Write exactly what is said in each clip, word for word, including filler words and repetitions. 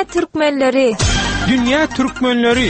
Dünya Türkmenleri. Dünya Türkmenleri.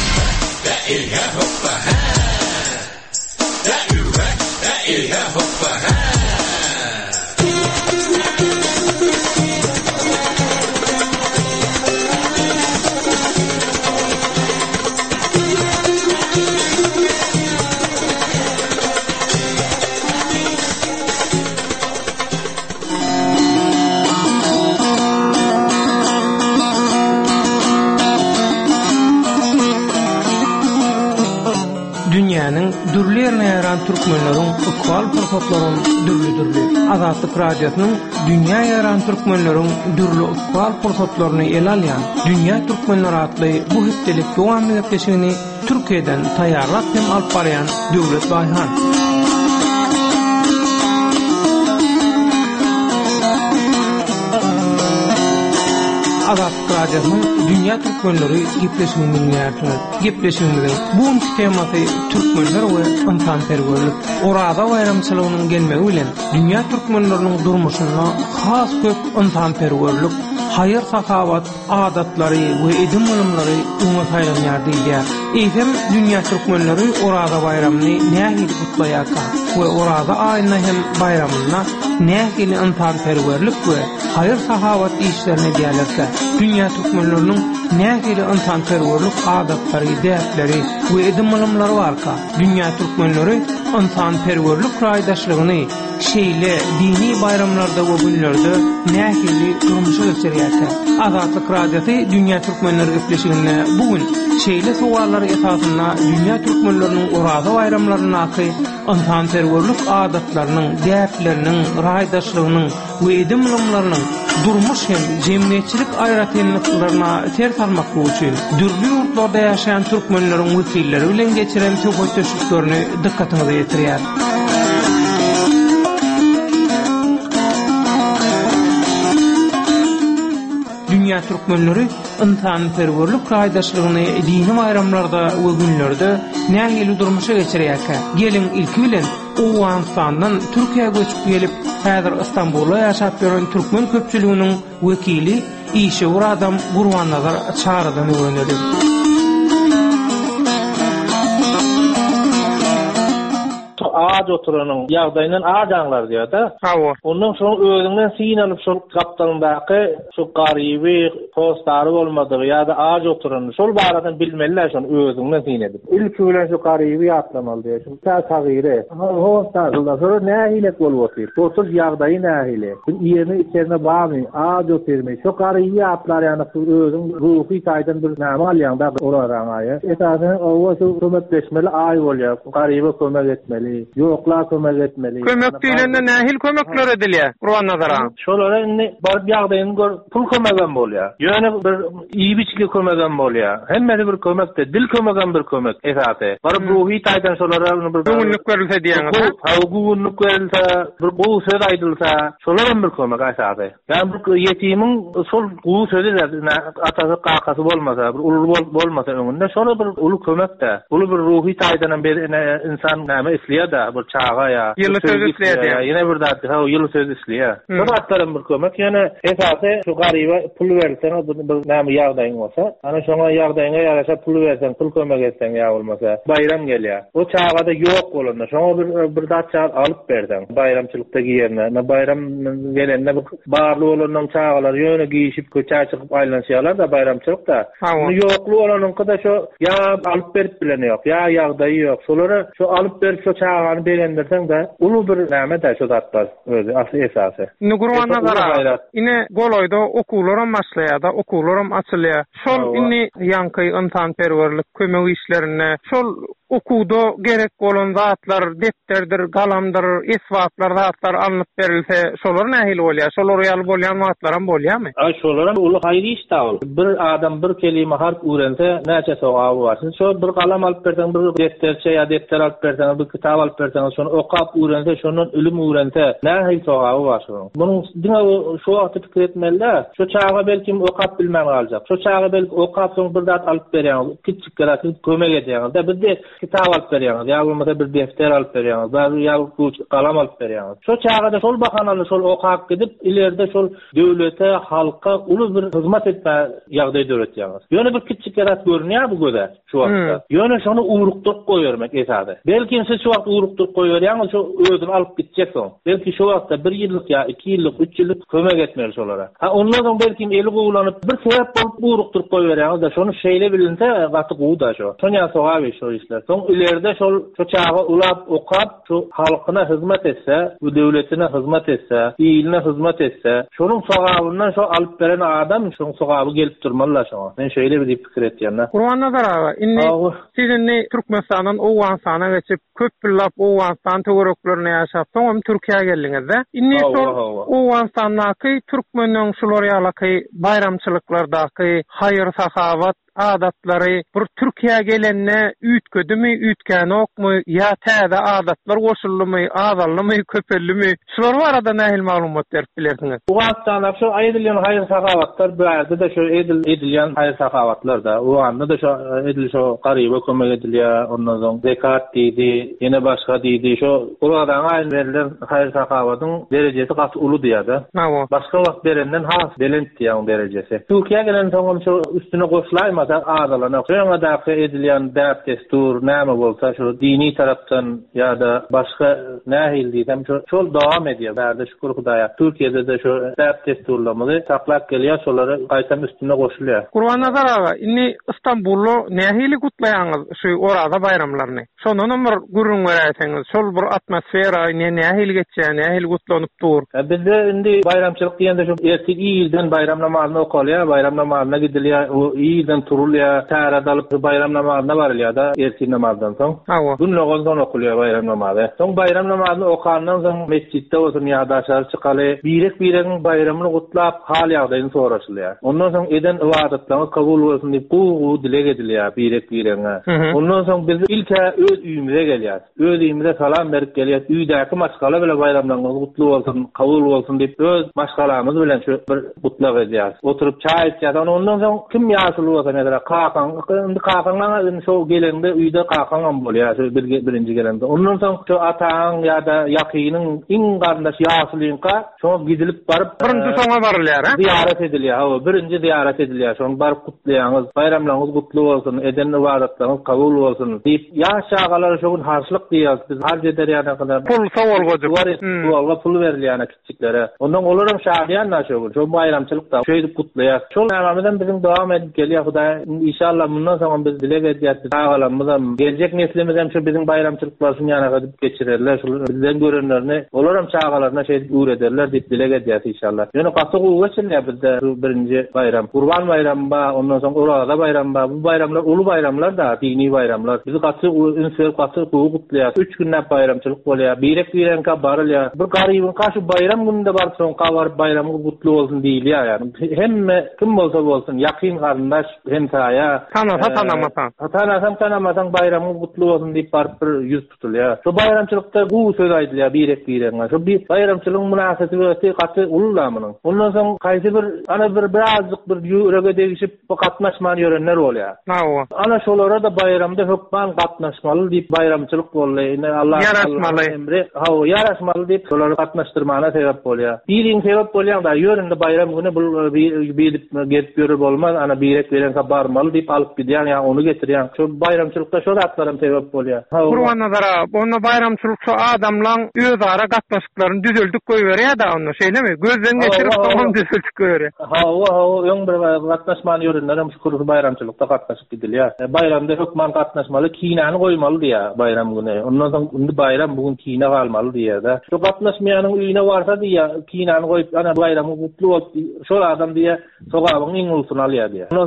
Dünýäniň dürli ýerine ýaran türkmenleriň ökwal fırsatlaryň dürli-dürli. Azatlyk radiosynyň dünýä ýaran türkmenleriň dürli ökwal fırsatlaryny ele alýan Dünýä Türkmenleri adly bu hepdelik dowam etýäni Türkiýeden taýýarlap hem alyp barýan Döwlet Baýhan. Azatlyk radiosynyň Dünýä Türkmenleri gepleşigini ýerler. Gepleşigimiň bu temasy türkmenler we insanperwerlik, orada bayramçylygynyň gelmegi bilen Dünýä Türkmenleriniň durmuşyna has köp insanperwerlik, hayır sahawat, adatlary we edim bilimleri öňe taýlanýar diýýär. Eýsem Dünýä Türkmenleri orada bayramny nähili gutlaýarka we orada aýyna hem bayramyna nähili insanperwerlik we hayır sahawat işlerini diýerler. Dünýä Türkmenleriniň nähili insanperwerlik adatlary, däpleri we edim bilimleri barka. Dünýä Türkmenleri insanperwerlik raýdaşlygyny şeýle dini bayramlarda we günlerde nähili durmuşa geçirýär. Azatlyk radiosy Dünýä Türkmenleri gepleşiginde bugün şeýle sowallary esasynda Dünýä Türkmenleriniň orada bayramlaryny, insanperwerlik adatlarynyň, däpleriniň, raýdaşlygynyň we edim bilimleriniň durmuş hem jemgyýetçilik aýratynlyklaryna ter salmak üçin dürli ýurtlarda ýaşaýan türkmenleriň wekilleri bilen geçiren söhbet döşüklerini dikkatyňize ýetirýär. Dünýä Türkmenleri insanperwerlik raýdaşlygyny dini bayramlarda we günlerde nähili durmuşa geçirýär. Gelin ilki bilen Owganstandan Türkiýe göçüp gelip häzir Istanbulda ýaşap ýören türkmen köpçüliginiň wekili Işewur adam Gurbanazar Çağrıdan öňedir. Ağaç oturanyň ýagdaýyndan ajaňlar diýär da. Hawa. Ondan soň özüňden syn alyp şol gapdandaky şu garyby postary bolmadygy ýa-da ağaç oturany şol baradan bilmeliler şonu özüňden syn edip. Ilki bilen şu garyby atlamaly diýär. Şu taýyry. Postary sonra nähile bolýar. Postur ýagdaýy nähile. Bu ýerni içerine bagly ağaç oturmy. Şu garyby atlar ýa-da özüň ruhy taýdan bir näme alýanda oraraňa. Esasen o şu kömekleşmeli aý bolýar. Garyby kömek etmeli. Ýoklar kömek etmeli. Kömek diýilende nähil kömekler edilýär? Gurban nazara. Şolara indi bar ýagdaýyny gör, pul kömegen bolýar. Ýöne bir iýbiçli kömegen bolýar. Hemme bir kömekde, dil kömegen bir kömek esasy. Bar ruhy taýdan şolara bir göwnlük berilse diýeňiz. Ha, göwnlük berilse, bir gowy söz aýdylsa, şolara bir kömek esasy. Ýani bir ýetimiň şol gowy sözi atasy kakasy bolmasa, bir ulu bolmasa öňünde şola bir ulu kömekde, ulu bir ruhy taýdan bir insan näme isleýär da bir çağa ya ýyly söz isleýär. Ýene bir zat ha ýyly söz isleýär. Bu atlarym bir kömek ýene esasy şu garyba pul bersen bir näme ýagdaýyň bolsa, ana şoňa ýagdaýyňa ýaraşa pul bersen, pul kömek etsen ýa bolmasa, bayram gelýär. O çağada ýok bolanda, şoňa bir bir zat çağ alyp berden. Bayramçylykdaky ýerine, bayram gelende barly bolanyň çağalary ýöne giýişip köçä çykyp aýlanşýarlar da bayramçylykda. Ýoklu bolanyňky da şu ýa alyp berip bilen ýok, ýa ýagdaýy ýok. Şolary şu alyp berip şu çağany berendirsen de ulu bir näme de şu zatlar özü asy esasy. Gurban nazara. Ine goloýda okullarym başlaýar da okullarym açylýar. Şol inni ýanky insanperwerlik kömek işlerine şol okuwda gerek bolan zatlar, depterdir, galamdyr, eswaplar, zatlar alınıp berilse şolar nähili bolýar? Şolar ýaly bolýan wagtlaram bolýarmy? Ay şolara ulu haýry iş ol. Bir adam bir kelime harf öwrense näçe sowaby bar. Şol bir galam alyp bersen, bir depterçe ýa depter alyp bersen, bir kitap alyp bersen bersen, şonu okap uğrense, şonun ölüm uğrense, nähil sogaby bar şonuň. Munuň diňe şu wagtda pikir etmeli. Şu çağa belki okap bilmän galjak. Şu çağa belki okap soň bir zat alyp berýär. Kiçik garaty kömek edýär. Da bir de kitap alyp berýär. Ýa bolmasa bir defter alyp berýär. Da ýa kalam alyp berýär. Şu çağda şol bakanaly şol okap gidip ileride şol döwlete, halka uly bir hyzmat etme ýagdaý döretýär. Ýöne bir kiçik garat görünýär bu göze şu wagtda. Ýöne şonu uğrukdyryp goýarmak esasy. Belki siz şu wagt uğrukdyryp goýarýaňyz, şu özüni alyp gitjeksoň. Belki şu wagtda bir ýyllyk ýa iki ýyllyk, üç ýyllyk kömek etmeli şolara. Ha ondan soň belki eli gowlanyp bir sebäp bolup uğrukdyryp goýarýaňyz da şonu şeýle bilinse gaty gowda şo. Şoňa sogaby şo işler. Soň ileride şol şu çağa ulap okap şu halkyna hyzmat etse, bu döwletine hyzmat etse, iline hyzmat etse, şonuň sogabyndan şo alyp beren adam şoň sogaby gelip durmalylar şoňa. Men şeýle bir pikir etýänler. Gurbanazar aga, inni sizinni Türkmenistanyň Owgansana geçip köp billap Owganstan töwereklerini ýaşap, soňam Türkiýe geldiňizde. Inni şol Owganstanaky türkmeniň şular ýalaky bayramçylyklardaky haýyr sahabat adatlary bir Türkiýe gelenne ütködümi, ütkän okmy, ýa täze adatlar goşuldymy, azallymy, köpellimi? Şular barada nähil maglumat berip bilersiňiz? Bu wagtda şu edilýän haýyr sahabatlar bäze de şu edil edilýän haýyr sahabatlar da, o anda da şu edil şu garyba kömek edilýär, ondan soň zekat diýdi, ýene başga diýdi. Şu uradaň aýyn berilen haýyr sahabatyň derejesi gaty uly diýär. Başga wagt berenden has belent diýär derejesi. Türkiýe gelen soň şu üstüne goşulaýma ağdalarına şoňa daky edilýän däp destur näme bolsa şu dini tarapdan ýa-da başga nähil diýsem şol dowam edýär. Bärde şükür Hudaýa. Türkiýede de şu däp desturlamy saklap gelýär, şolary gaýtan üstüne goşulýar. Gurbanazar aga, inni İstanbullu nähili gutlaýaňyz şu orada bayramlaryny? Şonun bir gurrun beräýseňiz, şol bir atmosfera nähili geçýär, nähili gutlanyp dur. Bizde indi bayramçylyk diýende şu erki ýyldan bayram namazyny okalýar, bayram namazyna gidilýär, o ýyldan turulýar, täre dalyp bayram namazyna barylýar da erki namazdan soň. Gün nogozdan okulýar bayram namazy. Soň bayram namazyny okandan soň mesjitde oturýar, adaşlar çykaly, birek-biregiň bayramyny gutlap, hal ýagdaýyny soraşylýar. Ondan soň eden ibadatlaryň kabul bolsun diýip gowy dilek edilýär birek-biregiňe. Ondan soň biz ilke öz üýümizde gelýär. Öz üýümizde salam berip gelýär. Üýdäki maşgala bilen bayramlaryňyz gutly bolsun, kabul bolsun diýip öz maşgalamyz bilen şu bir gutlak edýär. Oturup çaý içýär. Ondan soň kim ýaşyly bolsa nädere kakan, indi kakanlar şo gelende üýde kakan bolýar, bir birinji gelende. Ondan soň şu ataň ýa-da ýakynyň iň garyndaş ýaşylyňka şo gidilip baryp birinji soňa barylýar, ha? Ziyaret edilýär. Ha, birinji ziyaret edilýär. Şoň baryp gutlaýaňyz, bayramlaryňyz gutly bolsun, eden ibadatlaryňyz kabul bolsun diýip ýaş çağalar şoň harçlyk diýär. Biz har jederýana kadar pul sowal goýup, pul pul berilýär kiçiklere. Ondan olaram şahdiýan näşe bol. Şo bayramçylykda şeýdip gutlaýar. Şol nämeden bizim dowam edip gelýär. Hudaý inşallah bundan soň biz dilek edýärmiz. Ağalarymyzam, geljek neslimimiz hem şu bizim bayramçylyklaryny ýana gadyp geçirerler. Şol bizden görenlerini olaram çağalarına şeýdip öwrederler diýip dilek edýär inşallah. Ýöne gaty gowy geçirýär bizde birinji bayram. Kurban bayramı ba, ondan soň Urada bayramı ba. Bu bayramlar uly bayramlar da, dini bayramlar. Biz gaty ünsel gaty gowy gutlaýar. üç günläp bayramçylyk bolýar. Birek-birenkä barylýar. Bir garybyň kaşy bayram gününde barsoň kabar bayramı gutly bolsun diýilýär ýani. Hemme kim bolsa bolsun, ýakyn garyndaş hemsaýa, tanasa tanamasa. Tanasam tanamasaň bayramı gutly bolsun diýip barıp bir ýüz tutulýar. Şu bayramçylykda gowy söz aýdylýar birek-bireňe. Şu bir bayramçylygyň münasabeti gaty ullamynyň. Ondan soň gaýsy bir ana bir birazcık bir ýürege degişip gatnaşman ýörenler bolýar. Ana şolara da bayramda hökman gatnaşmaly diýip bayramçylyk bolýar. Allah yarasmaly emri, ha yarasmaly diýip şolary gatnaşdyrmana sebäp bolýar. Biriň sebäp bolýar da ýöründe bayram güni bu bilip gelip görür bolmaz. Ana birek-bireňe barmaly diýip alyp gidýär, ýa onu getirýär. Şu bayramçylykda şol atlarym sebäp bolýar. Gurbanazara, onu bayramçylyk şu adamlaryň özara gatnaşyklaryny düzeldik goýberýär da onu şeýlemi? Gözden geçirip tamam düzeldik goýberýär. Ha, ha, öň bir gatnaşman ýörenler hem şu bayramçylykda gatnaşyp gidilýär. Bayramda hökman gatnaşmaly, kinany goýmaly diýär bayram güni. Ondan soň indi bayram bugün kina galmaly diýär da. Şu gatnaşmaýanyň üýüne barsa diýär, kinany goýup ana bayramy gutly bolup şol adam diýär, sogabyň iň ulsyn alýar diýär. Ondan soň sen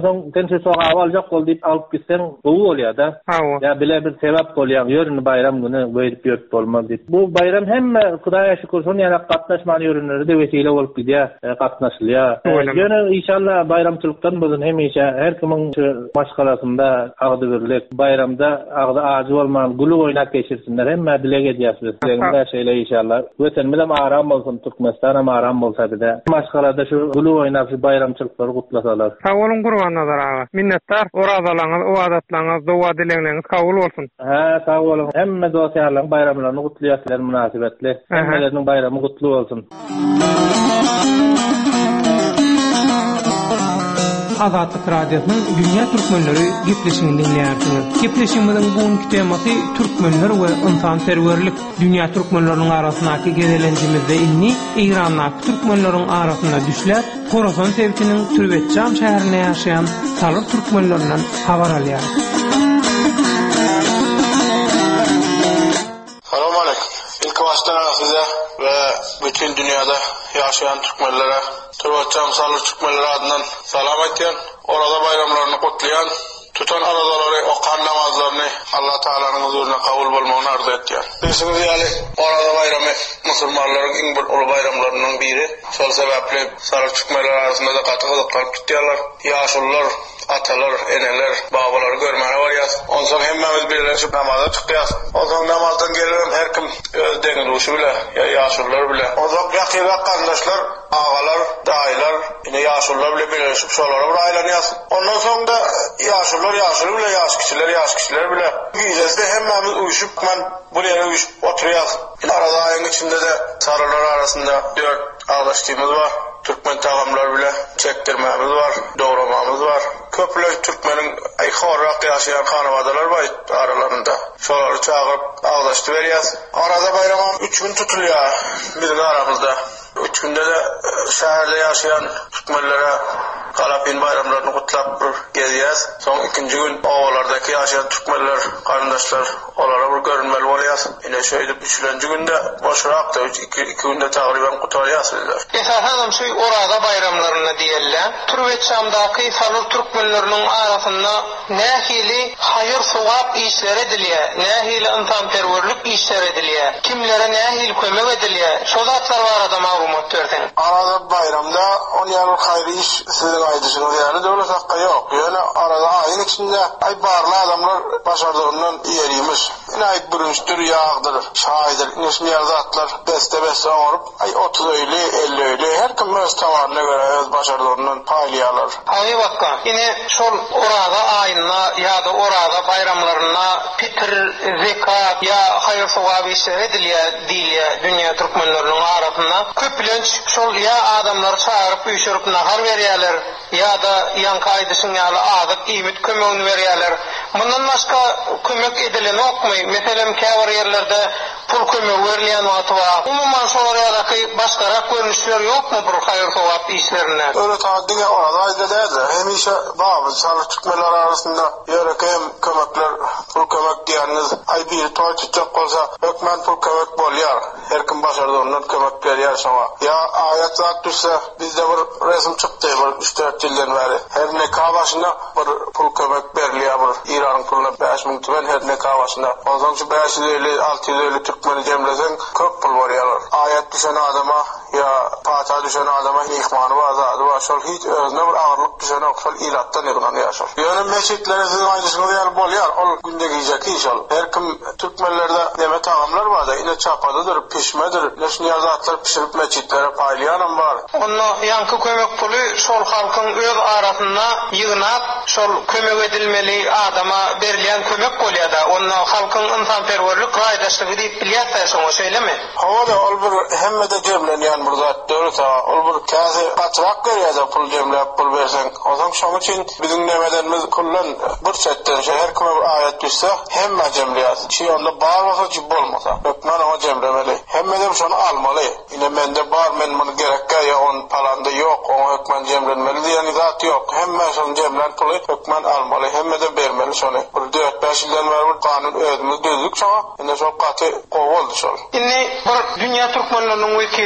şu soğa boljak bol diýip alyp gitsen bu bolýar-da. Ya bile bir sebäp bolýar, ýörüni bayram güni beýip ýörüp bolmaz diýip. Bu bayram hemme Hudaýa şükür şonu ýa-da gatnaşman ýörünleri de wesile bolup gidýär, gatnaşylýar. Ýöne inşallah bayramçylykdan bizin hemişe her kimin maşgalasynda agdy birlik, bayramda agdy azy bolmagan gulu oýnap geçirsinler. Hemme dilek edýäsiz. Dileginde şeýle inşallah. Öten bilen aram bolsun, Türkmenistan aram bolsa-da. Maşgalada şu gulu oýnap şu bayramçylyklary gutlasalar. Sag bolun gurbanlar ağa. Minnettar. Oradalaňyz, o adatlaňyz, dowa dilegleriniz kabul bolsun. Ha, sag bolun. Hemme doýalarlaryň bayramlaryny gutlaýarlar münasibetli. Hemmeleriniň bayramy gutly bolsun. Azatlyk radiosynyň dünýä türkmenleri gepleşigini dinleýärsiniz. Gepleşigimiziň bugunky temasy türkmenler we ynsanperwerlik. Dünýä türkmenleriniň arasyndaky gezelenjimizde inni Iranda türkmenleriň arasynda düşläp, Horasan tewkiniň Türbetjam şäherinde ýaşaýan salyk türkmenlerinden habar alýar. Salam aleykum. İlk başta size ve bütün dünyada yaşayan Türkmenlere, Türbetjam salyk Türkmenleri adından salam aýtýan, orada bayramlaryny kutlayan, tutan aradaları, okan namazlarını Allah Teala'nın huzuruna kabul bolmagyny arzu etýär. Bilsiniz ýaly, orada bayramı musulmanlaryň iň bir uly bayramlarynyň biri. Şol sebäpli salyk Türkmenleri arasynda da gaty gyzyklyp gitýärler. Ýaşullar, atalar, eneler, babalar görmäne barýar. Onsoň hemmemiz birleşip namaza çykýas. Onsoň namazdan gelerim her kim öz deňduşy bile, ya ýaşullar bile. Onsoň ýakyba kandaşlar, ağalar, daýlar, ine ýaşullar bile birleşip şolara bir aýlanýas. Ondan soň da ýaşullar, ýaşul bile, ýaş kişiler, ýaş kişiler bile. Güýjesi hemmemiz uýuşup men bu ýere uýuşup oturýas. Arada aýyň içinde de sarılar arasında dört ağdaşlığımız var. Türkmen tagamlar bile çektirmemiz var, doğramamız var. Köpler Türkmenin ay horrak yaşayan hanavadalar var aralarında. Şoları çağırıp ağdaştı veriyaz. Arada bayramam üç gün tutuluyor bizim aramızda. Üç günde de şehirde yaşayan Türkmenlere Kalapin bayramlarını kutlap bir geziyaz. Son ikinci gün ovalardaki yaşayan Türkmenler, kardeşler onlara bir görünmeli olayaz. Yine şöyle üçüncü günde boşrak da iki, iki günde takriben kutlayaz bizler. Esasen şey orada bayramlarını diyelim. Türbetjamdaki salyk Türkmenlerinin arasında nehili hayır sowap işler ediliyor. Nehili ynsanperwerlik işler ediliyor. Kimlere nehil kömek ediliyor. Şu zatlar var arada maglumat versen. Arada bayramda on ýaly hayırlı iş sizin aýdyşyňyz ýaly döwlet hakka ýok. Ýöne arada aýyň içinde ay barly adamlar başardygyndan ýerimiz. Ine aýt bürünçdir, ýagdyr, şaýdyr, nesmi ýazatlar, beste beste orup ay otuz öýli, elli öýli her kim öz tawaryna göre öz başardygyndan paýlaýarlar. Aýy bakka, ine şol orada aýyna ýa-da orada bayramlaryna pitir, zekat ýa haýyr sowaby işler edilýär diýilýär dünýä türkmenleriniň arasynda. Köplenç şol ýa adamlar çağırıp üýşürüp nahar berýärler ýa-da ýanky aýdyşyň ýaly azyk iýmit kömegini berýärler. Bundan başga kömek edilen okmy, meselem käbir ýerlerde pul kömegi berilýän wagty bar. Umumyň şol ýerlerde başgarak görnüşler ýokmy bu haýyr sowap işlerine? Öyle taýdyňa orada aýdylady. Hemişe baby salyk Türkmenler arasynda ýörekem kömekler, pul kömek diýeniz ay bir toý tutjak bolsa, hökmen pul kömek bolýar. Her kim başardygyndan kömek berýär şoňa. Ya ayet zat düşse bizde bir resim çykdy bir üç dört ýyldan beri. Her nekah başyna bir pul kömek berilýär bir İran puluna beş min tümen her nekah başyna. Ondan şu beş yüz elli altı yüz elli Türkmeni jemlesen köp pul berýär. Ayet düşen adama ya pata düşen adama ihmany bazady var. Şol hiç özüne bir agyrlyk düşen okşal ilatdan ýygnan ýaşar. Ýöne meçitlere sizin aýdyşyňyz ýaly bolýar. Ol gündegi jeki şol. Her kim Türkmenlerde deme tagamlar barda, ine çapadadyr, pişmedir. Näşe ýazatlar pişirip meçitlere paýlaýaram bar. Onu ýanky kömek puly şol halkyň öz arasynda ýygnap, şol kömek edilmeli adama berilýän kömek bolýar-da. Onu halkyň ynsanperwerlik gaýdaşlygy diýip bilýär, şoňa söýlemi? Hawa ol bir hemmede jemlenýän bir zat döwlet ol bir käse patrak berýär pul jemläp pul bersen. Ozaň şoň üçin biziň nemelerimiz kullan bir çetden şäher kime bir ayet düşse hemme jemleýär. Çi onda bar bolsa çi bolmasa. Hökmen o jemlemeli. Hemmede şonu almaly. Ine mende bar men muny gerekkä ýa on palanda ýok, o hökmen jemlenmeli diýen zat ýok. Hemme şonu jemlen puly hökmen almaly. Hemmede bermeli şonu. Bir dört beş ýyldan beri bir kanun özümiz düzdük şoňa. Ine şol gaty gowuldy şol. Ine bir dünýä türkmenleriniň wekili hökümet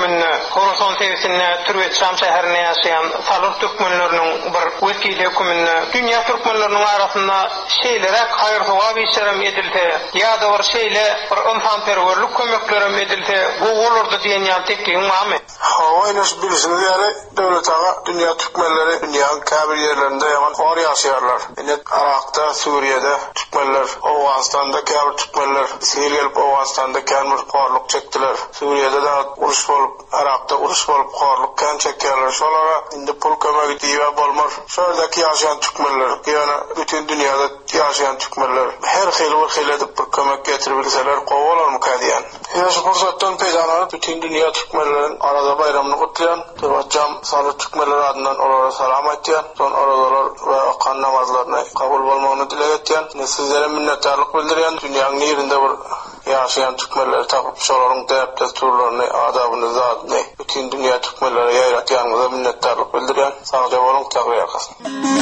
Türkmenine Horasan seviyesine Türkçam şehrine yaşayan Salur Türkmenlerinin bir vekili hükümünde dünya Türkmenlerinin arasında şeylere hayırlığa bir işlerim edildi ya da bir şeyle bir insanperverlik kömeklerim edildi bu olurdu diyen yan tekliğim var mı? Havaylaş bilirsiniz yani devlet ağa dünya Türkmenleri dünyanın kabir yerlerinde yaman var yaşayarlar. Yani Irak'ta, Suriye'de Türkmenler, Afganistan'da kabir Türkmenler sihir gelip Afganistan'da kabir korluk çektiler. Suriye'de de uruş olup, Irak'ta uruş olup korluk kan çekerler. Şolara indi pul kömegi diye bolmar. Şuradaki yaşayan Türkmenler, yani bütün dünyada yaşayan Türkmenler her xil ve xil edip bir kömek getirebilseler kovalar mı kadiyen? Ya şu fırsattan peydalanıp bütün dünya Türkmenlerin arada bayramını kutlayan, Turvatcam Salur Türkmenleri adından onlara selam ettiyen, son aralar ve akan namazlarını kabul olmağını dile ettiyen, sizlere minnettarlık bildiriyen, dünyanın yerinde bir yaşayan Türkmenleri takıp şoların deyip desturlarını, adabını, zatını, bütün dünya Türkmenleri yayrat yanınıza minnettarlık bildiriyen, sağca olun, takviye yakasın.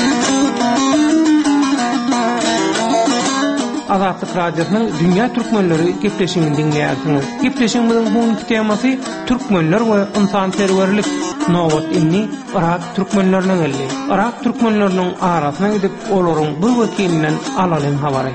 Azatlyk Radyosynyň Dünya Türkmenleri gepleşigini dinleýärsiniz. Gepleşigimiziň bugunky temasy Türkmenler we insanperwerlik. Nowat inni Irak Türkmenlerine geldi. Irak Türkmenleriniň arasyna gidip olaryň bu wekilinden alalyň habary.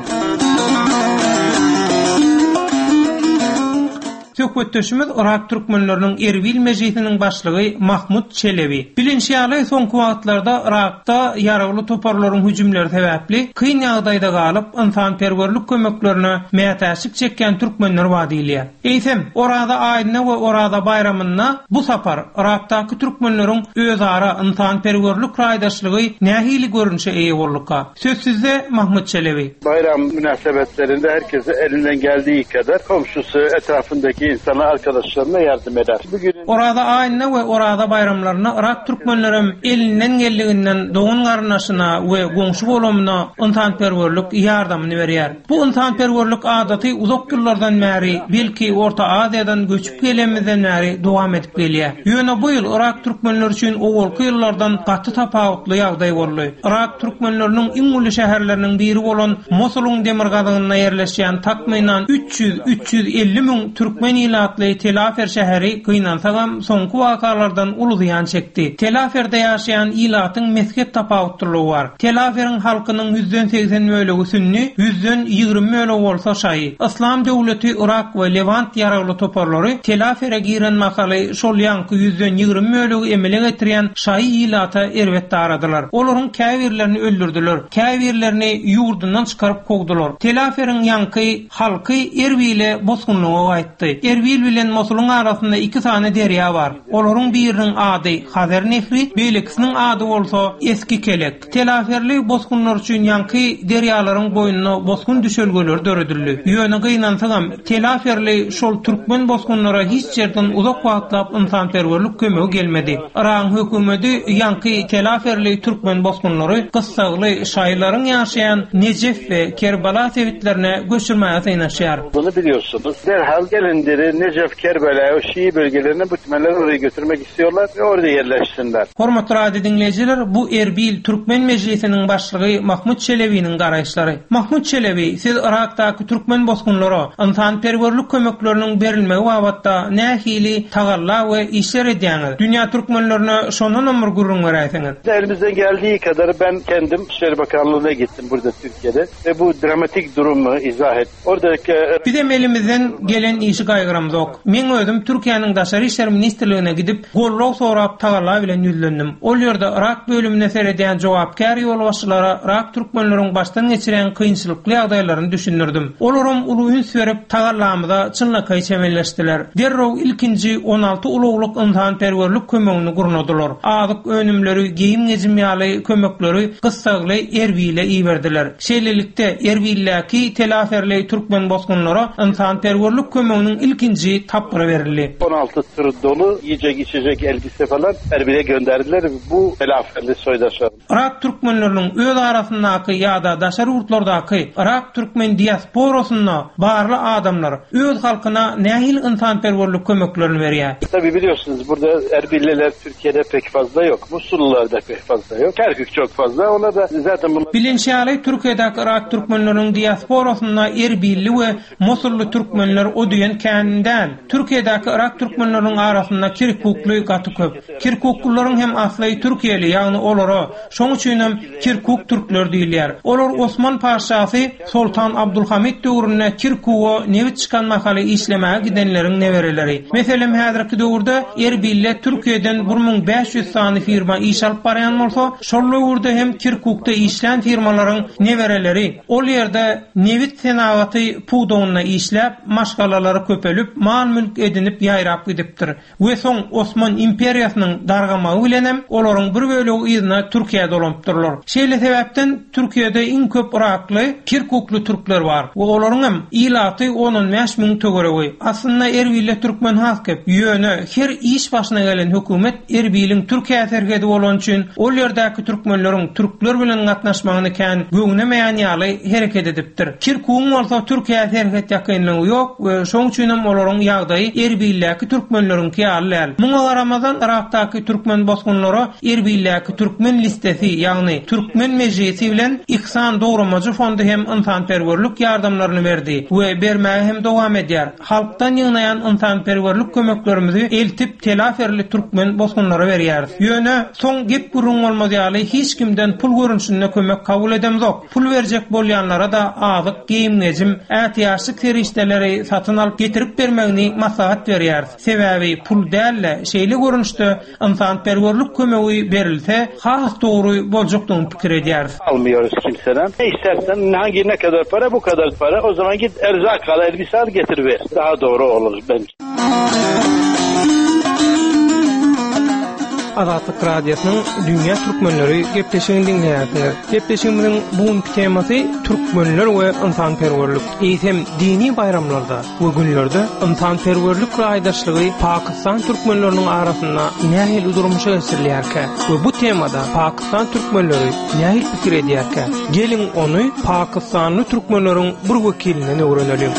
Söhbetdeşimiz Irak Türkmenleriniň Erbil mejlisiniň başlygy Mahmud Çelebi. Bilinçli soňky wagtlarda Irakda yaragly toparlaryň hüjümleri sebäpli kyn ýagdaýda galyp insanperwerlik kömeklerine mätäçlik çekýän türkmenler wadylýar. Eýsem, orada aýdyna we orada bayramyna bu sapar Irakdaky türkmenleriň özara insanperwerlik raýdaşlygy nähili görünşe eýe bolýarka. Sözsizde Mahmud Çelebi. Bayram münasebetlerinde herkese elinden geldiği kadar komşusu, etrafındaki insana, arkadaşlarına yardım eder. Bugün orada aýdyna we orada bayramlaryna Irak türkmenlerim elinden geldiğinden doğun garnaşyna we goňşy bolamyna insanperwerlik ýardamyny berýär. Bu insanperwerlik adaty uzak ýyllardan bäri, belki Orta Aziýadan göçüp gelenmizden bäri dowam edip gelýär. Ýöne bu ýyl Irak türkmenleri üçin owalky ýyllardan gaty tapawutly ýagdaý boldy. Irak türkmenleriniň iň uly şäherleriniň biri bolan Mosulyň demirgazyna ýerleşýän takmynan üç yüz üç yüz elli müň türkmen ilatly Tel Afer şäheri kynansaňam soňky wakalardan uly ziýan çekdi. Tel Aferde ýaşaýan ilatyň mesket tapawutlygy bar. Tel Aferiň halkynyň yüzden seksen bölegi sünni, yüzden ýigirme bölegi bolsa şaý. İslam döwleti Irak we Levant ýaragly toparlary Tel Afere giren makaly şol ýanky yüzden ýigirme bölegi emele getirýän şaý ilata erwetde aradylar. Olaryň käbirlerini öldürdiler. Käbirlerini ýurdundan çykaryp kogdular. Tel Aferiň ýanky halky Erbil'e bosgunlygy aýtdy. Erbil bilen Mosulyň arasynda iki tane derýa bar. Olaryň biriniň ady Hazer Nehri, beýlekisiniň ady bolsa Eski Kelek. Tel Aferli bosgunlar üçin ýanky derýalaryň boýunyna bosgun düşelgeler döredildi. Ýöne gynansaňam Tel Aferli şol türkmen bosgunlara hiç ýerden uzak wagtlap insanperwerlik kömegi gelmedi. Irak hökümeti ýanky Tel Aferli türkmen bosgunlary gyssaly şaýlaryň ýaşaýan Necef we Kerbala sewitlerine göçürmäge synaşýar. Bunu biliyorsunuz. Derhal gelindiri Necef, Kerbala, o Şii bölgelerine bu tümenleri oraya götürmek istiyorlar ve orada yerleşsinler. Hormatly radio dinleyijiler, bu Erbil Türkmen Mejlisiniň başlygy Mahmud Çelebi'niň garaýşlary. Mahmud Çelebi, siz Irakdaky türkmen bosgunlara insanperwerlik kömekleriniň berilmegi babatda nähili tagalla we işler edýäňiz. Dünya türkmenlerine şondan ömür gurrun beräýsiňiz. Elimizden geldiği kadar ben kendim İçişleri Bakanlığı'na gittim burada Türkiye'de ve bu dramatik durumu izah et. Oradaki bizim elimizden gelen işi gaýgyramyz ok. Men özüm Türkiýanyň Daşary işler ministrligine gidip gollaw sorap tagalla bilen ýüzlendim. Ol ýerde Irak bölümine seredýän jogapkar ýolbaşçylara Irak türkmenleriň başdan geçiren kynçylykly ýagdaýlaryny düşündirdim. Olaryň uly üns berip tagallamyza çynlyky çemelleşdiler. Derrow ilkinji on alty uluglyk insanperwerlik kömegini gurnadylar. Azyk önümleri, giyim gejimýaly kömekleri gyssaly Erbil'e iýerdiler. Şeýlelikde Erbil'däki Tel Aferli türkmen bosgunlara insanperwerlik kömeginiň ilkinji tapyry berildi. on altı tır dolu yiyecek içecek elbise falan Erbil'e gönderdiler. Bu Tel Aferli soydaşlar. Irak türkmenleriniň öz arasyndaky ýa-da daşary urtlardaky Irak türkmen diasporasyna barly adamlar öz halkyna nähil insanperwerlik kömeklerini berýär. Tabii biliyorsunuz burada Erbilliler Türkiye'de pek fazla yok. Musullular da pek fazla yok. Kerkük çok fazla. Ona da zaten bunlar... Bilinçli Türkiye'deki Irak türkmenleriniň diasporasyna Erbilli we Mosullu türkmenler o diýen bilen Türkiye'deki Irak Türkmenlerinin arasında Kirkuklu gatı köp. Kirkukluların hem aslı Türkiye'li, yani olara şoň üçin hem Kirkuk Türkler diýilýär. Olar Osman Paşasy Sultan Abdülhamid döwründe Kirkugo nevit çıkan mahaly işlemäge gidenleriň newereleri. Meselem häzirki döwürde Erbille Türkiýeden bir ming beş ýüz sany firma iş alyp barýan bolsa, şol döwürde hem Kirkukda işlän firmalaryň newereleri ol ýerde nevit senawaty puwdowna işläp, maşgalalary köpelip, mal mülk edinip ýaýrap gidipdir. We soň Osman imperiýasynyň dargamagy bilen hem olaryň bir bölegi ýyna Türkiýede dolanpdyrlar. Şeýle sebäpden Türkiýede iň köp Irakly, Kirkukly türkler bar. We olaryň hem ilaty on beş ming tögereği. Aslynda Erbille Türkmen halkyp ýöne her iş başyna gelen hökümet Erbiliň Türkiýe tergedi bolan üçin ol ýerdäki türkmenleriň türkler bilen gatnaşmagyny kän göňünemeýän ýaly hereket edipdir. Kirkuk bolsa Türkiýe terget ýakynlygy ýok we şoň üçin hem olaryň ýagdaýy Erbilleki türkmenleriňki ýaly. Muňa Ramazan Irakdaky türkmen bosgunlary Erbilleki türkmen listesi, ýagny türkmen mejlisi bilen İhsan Dogramagy fondy hem yntanperwerlik ýardamlaryny berdi we bermäge hem dowam edýär. Halkdan ýynaýan yntanperwerlik kömeklerimizi eltip telaferli türkmen bosgunlara berýär. Ýöne soň gep gurrun bolmaz ýaly hiç kimden pul görünüşinde kömek kabul edemzok. Pul berjek bolýanlara da azyk, giyim gejim, ätiýaşlyk terişdeleri satyn alyp getirip bermegini maslahat berýär. Sebäbi pul dälle, şeýle görünüşde yntanperwerlik kömegi berilse, has dogry boljakdygyny pikir edýär. Almıyoruz kimseden. Ne istersen hangi ne kadar para bu kadar para, o zaman git erzak al, elbise al, getir ver. Daha doğru olur bence. Azatlyk Radiosynyň Dünya Türkmenleri gepleşigini dinleýärsiniz. Gepleşigimiziň bugünkü temasy türkmenler we yntanperwerlik. Eýsem dini bayramlarda we günlerde yntanperwerlik raýdaşlygy Pakistan türkmenleriniň arasynda nähili durmuşa geçirilýärkä we bu temada Pakistan türkmenleri nähili pikir edýärkä? Gelin onu Pakistanly türkmenleriň bir wekilinden öwrenelim.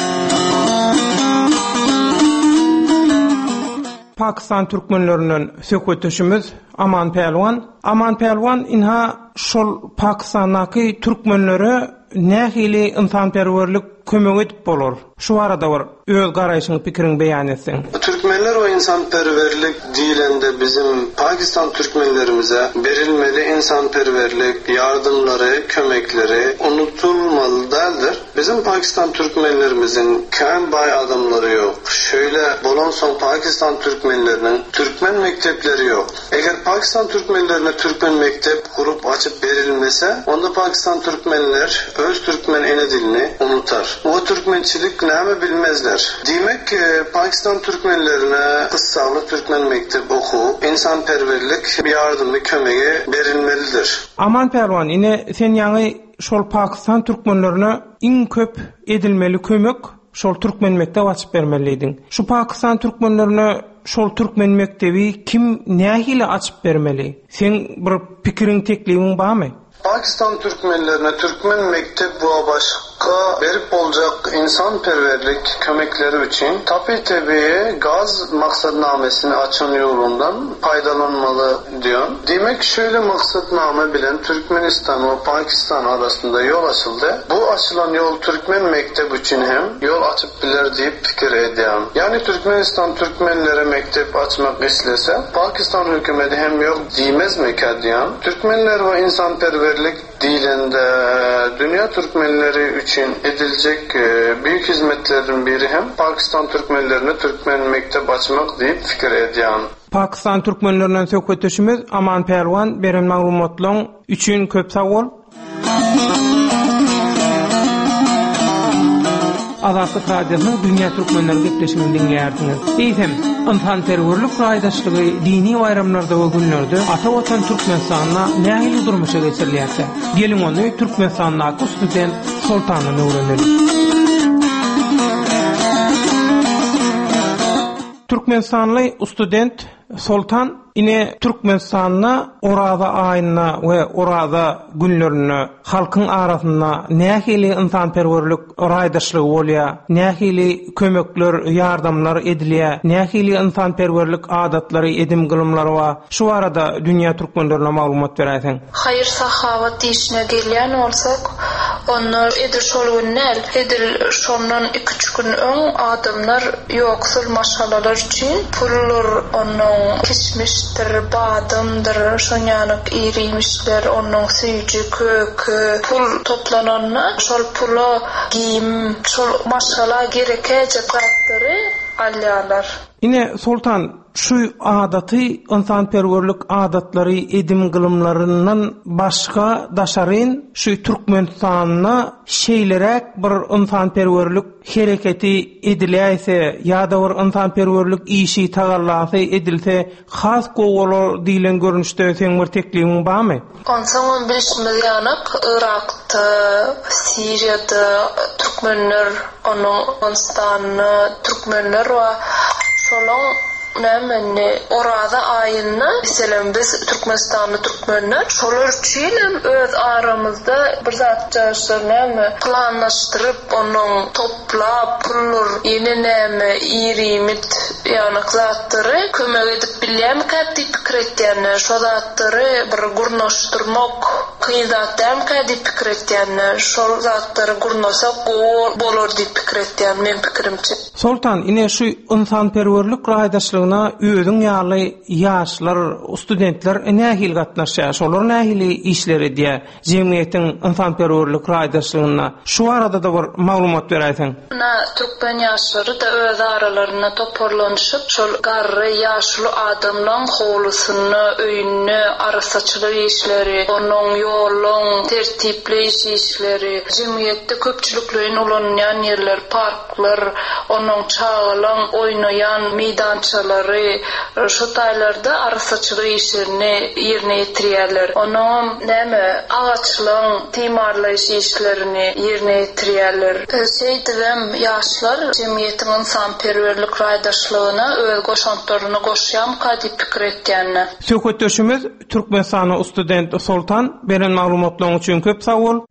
Pakistan türkmenlerinden söhbetdeşimiz Aman Pelwan. Aman Pelwan inha şol Pakistandaky türkmenlere nähili yntanperwerlik kömek edip bolar. Şu arada var. Öz garaýşyny pikirini beýan etseň. Türkmenler we insanperwerlik diýilende bizim Pakistan türkmenlerimize berilmeli insanperwerlik yardımları, kömekleri unutulmalı däldir. Bizim Pakistan türkmenlerimizin kän bay adamları yok. Şöyle bolan soň Pakistan türkmenlerinin Türkmen mektepleri yok. Eger Pakistan türkmenlerine Türkmen mektep kurup açıp berilmese, onda Pakistan türkmenler öz Türkmen ene dilini unutar. O Türkmençilik näme bilmezler. Demek ki Pakistan Türkmenlerine kıssalı Türkmen mektep oku, insanperverlik yardımı kömegi verilmelidir. Aman Perwan, ine sen ýaňy şol Pakistan Türkmenlerine iň köp edilmeli kömek şol Türkmen mektep açıp bermeliydin. Şu Pakistan Türkmenlerine şol Türkmen mektebi kim nähili açıp bermeli? Sen bir pikirin tekliğin barmy? Pakistan Türkmenlerine Türkmen mektep bu başka verip olacak insanperverlik kömekleri için tabi tabi gaz maksatnamesini açan yolundan faydalanmalı diyor. Demek şöyle maksatname bilen Türkmenistan ve Pakistan arasında yol açıldı. Bu açılan yol Türkmen mektep için hem yol açıp bilir deyip fikir ediyorum. Yani Türkmenistan Türkmenlere mektep açmak istese Pakistan hükümeti hem yok diymez mi kadiyan? Türkmenler ve insanperverlik dilinde dünya Türkmenleri için edilecek büyük hizmetlerin biri hem Pakistan Türkmenlerine Türkmen mektep açmak deyip fikir ediyorum. Pakistan Türkmenlerinden söhbetdeşimiz Aman Perwan beren maglumatlaryň üçin köp sag bol. Azatlyk Radiosynyň Dünya Türkmenleri gepleşigini dinleýärsiniz. Eýsem, yntanperwerlik raýdaşlygy dini bayramlarda we günlerde ata watan Türkmenistanyna nähili durmuşa geçirilýärse, gelin onu Türkmenistanyň üstüden sultanyny öwrenelim. Türkmenistanly student Sultan ine Türkmenistanna orada aýyna we orada günlerini halkyň arasynda nähili yntanperwerlik raýdaşlygy bolýar, nähili kömekler, ýardamlar edilýär, nähili yntanperwerlik adatlary, edim gylymlary bar. Şu arada dünýä türkmenlerine maglumat berýärsiň. Hayır sahavat diýişine gelýän bolsak, Onlar edil şol günnäl, edil şondan iki üç gün öň adamlar ýoksul maşalalar üçin pullar onun kismişdir, badamdır, şonýanyk irimişler, onun süýji, kökü, pul toplananna şol pula giyim, şol maşala gerekece zatları alýarlar. Ine Sultan şu adaty insanperwerlik adatlary edim gılımlarından başga daşaryn şu Türkmenistanyna şeýlerek bir insanperwerlik hereketi edilýärse ýa-da bir insanperwerlik işi tagallasy edilse has gowalar diýilen görnüşde seň bir tekligiň barmy? Onsoň bilişimiz ýanyk Irakda, Siriýada türkmenler, onu Afganistanyny türkmenler we şolaň näme orada aýyna meselem biz Türkmenistanly türkmenler şolar üçin öz aramızda bir zat jaşlarny planlaşdyryp onun toplap pullar ýene näme irimit ýani zatlary kömek edip bilýän käti pikir etýänler şo zatlary bir gurnaşdyrmak kıyzatam kädi pikir etýänler şol zatlary gurnaşak bolar diýip pikir etýän men pikirimçe. Sultan ine şu insanperwerlik gaýdaşlygyna özüň ýaly ýaşlar, studentler nähil gatnaşýar, şolar nähili işler edýär jemgyýetiň insanperwerlik gaýdaşlygyna. Şu arada da bir maglumat berýärsiň. Na türkmen ýaşlary da öz aralaryna toparlanyşyp şol garry ýaşly adamlaryň howlusyny, öýüni, arasaçylyk işleri, onuň ýoluň tertipli işleri, jemgyýetde köpçüliklerin ulanýan ýerler, parklar, onuň çağılan, oynayan meydançalary, şu taýlarda arasaçylyk işlerini ýerine ýetirýärler. Onuň näme agaçlaryň timarlaýyş işlerini ýerine ýetirýärler. Seýdem ýaşlar jemgyýetiň insanperwerlik gaýdaşlygyna öz goşantlaryny goşýan kädi pikir etýänler. Söhbetdeşimiz Türkmenistanyň student Sultan beren maglumatlaryň üçin köp sag bol.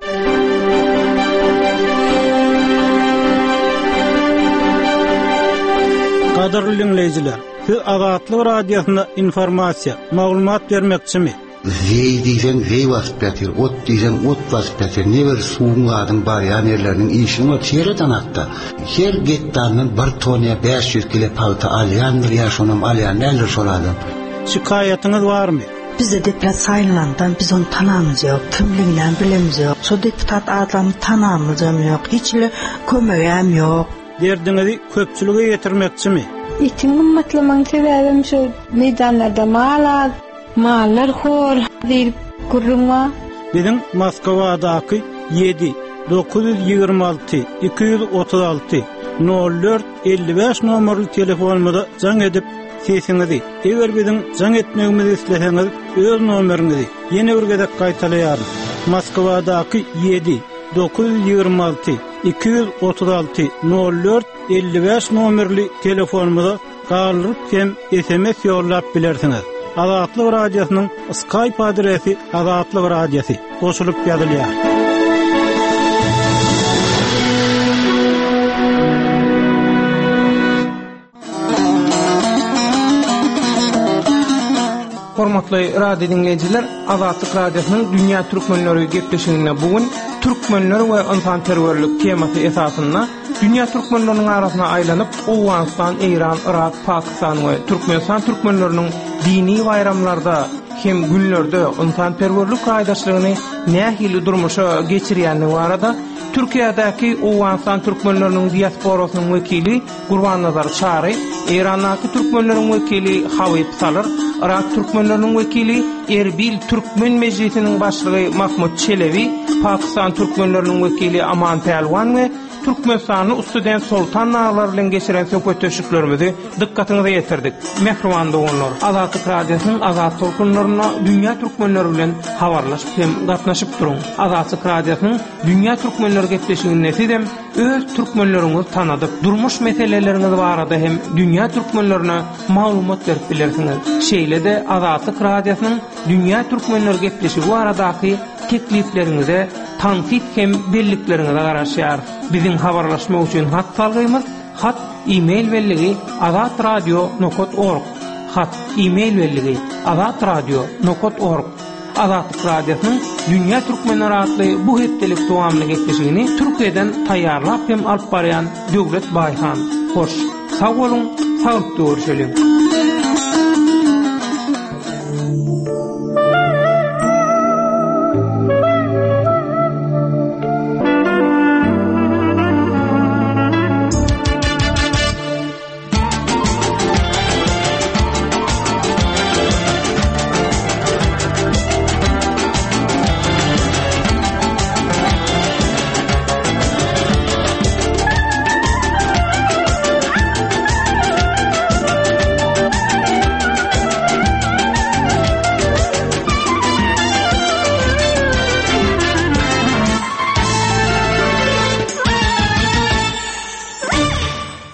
Qadarly dinleýijiler, siz Azatlyk radiosyna informasiýa, maglumat bermekçimi? Wey diýsen wey wasyp berýär, ot diýsen ot wasyp berýär. Neber suwun gadyň barýan ýerleriniň işini çeýreden atda. Her getdandan bir toniýa beş yüz kilo palta alýandyr, ýa-şonam alýan näler şoladan. Şikaýatyňyz barmy? Bizde deputat saylanandan biz onu tanamyz ýok, kimliginden bilemiz ýok. Şo deputat adamı tanamyz ýok, hiçle kömegem ýok. Derdiňizi köpçülüge ýetirmekçimi? Itiň gymmatlaman sebäbim şu meydanlarda malar, mallar hor diýip gurrunma. Biziň Moskwadaky yedi dokuz yüz ýygrima alty iki yüz otuz alty nol dört elli beş nomerli telefonumda jaň edip sesiňizi, eger biziň jaň etmegimizi isleseňiz öz nomeriňizi ýene bir gezek gaýtalaýarys. Moskwadaky yedi dokuz yüz ýygrima alty iki yüz otuz alty nol dört elli beş nomerli telefonumda galyp hem S M S ýollap bilersiňiz. Azatlyk radiosynyň Skype adresi Azatlyk radiosy goşulyp ýazylýar. Hormatly radio dinleyijiler, Azatlyk radiosynyň Dünýä türkmenleri gepleşigine bugün türkmenler we insanperwerlik temasy esasyna dünýä türkmenleriniň arasyna aýlanyp Awganistan, Iran, Irak, Pakistan we Türkmenistan türkmenleriniň dini bayramlarda hem günlerde insanperwerlik gaýdaşlygyny nähili durmuşa geçirýänligi barada Türkiýedäki Awganistan türkmenleriniň diasporasynyň wekili Gurban-Nazar Çary, Irandaky türkmenleriň wekili Habib Salar, Irak türkmenleriniň wekili Erbil Türkmen Mejlisiniň başlygy Mahmud Çelebi, Pakistan türkmenleriniň wekili Aman Pelwan we Türkmenistanyň student Sultan naglar bilen geçiren söhbetdeşiklerimizi dikkatiňize ýetirdik. Mehriban doganlar, Azatlyk radiosynyň azat tolkunlaryna dünýä türkmenleri bilen habarlaşyp hem gatnaşyp durun. Azatlyk radiosynyň dünýä türkmenleri gepleşigine sizem öz türkmenleriňizi tanadyp, durmuş meseleleriňiz barada hem dünýä türkmenlerine maglumat berip bilersiňiz. Şeýle-de Azatlyk radiosynyň dünýä türkmenleri gepleşigi baradaky teklifleriňize tanqid hem belliklerinize garaşýar. Biziň habarlaşma üçin hat salgyňyz hat e-mail belligi azatradio nokta org hat e-mail belligi azatradio nokta org Azatlyk Radiosynyň Dünýä Türkmenleri adly bu hepdelik dowamly geçişini Türkiýeden taýýarlap hem alyp barýan Döwlet Baýhan. Hoş, sag bolun, saglyk görüşelim.